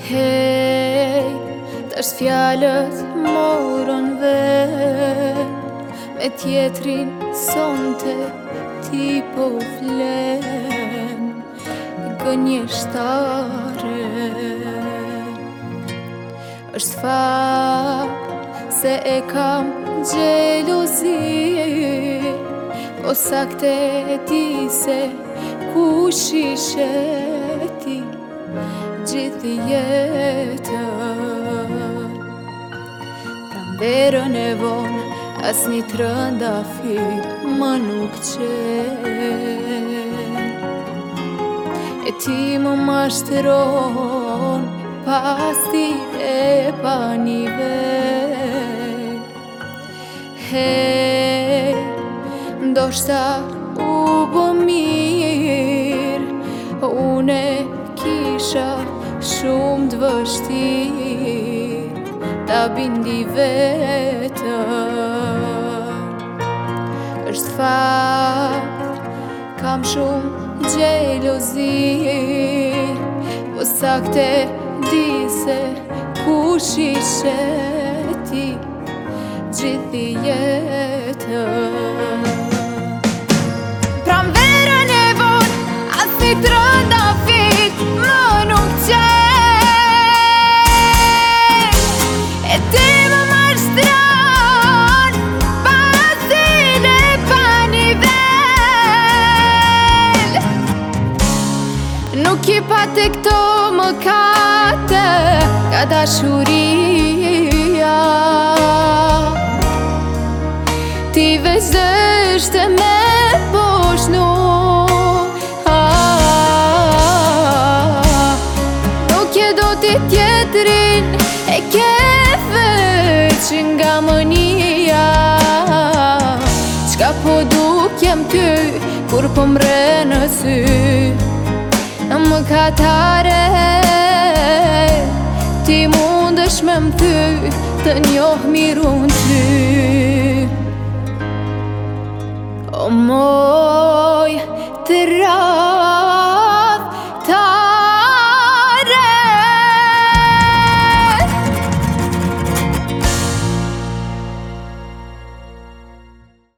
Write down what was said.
Hej, tash fjallët morën vend, me tjetrin sonte ti po flen gënjeshtare. Është fakt se e kam gjelozi, po sakte ti se kush ishe ti gjithë jetën. Pranverën e vonë as një trëndafil më nuk qen, e ti më mashtron pas ti e pa nivel. Hej, ndoshta u bë mirë, une kisha shumë të vështirë ta bindi vetën. Është fakt, kam shumë gjelozi, po sakte di se kush ishe ti gjithë jetën. Pranverën e vonë as një trëndafil më nuk qen, e ti më mashtron pas tin e pa nivel. Nuk i pate këto mëkate ka dashuria, ti veç dështë me boshnu. Nuk je do ti tjetrin, e ke veç nga mënia. Qka po duk jem ty, kur po mre në sy, më katare. Ti mundesh me m'thy, të njoh mirun ty. O moj, të ra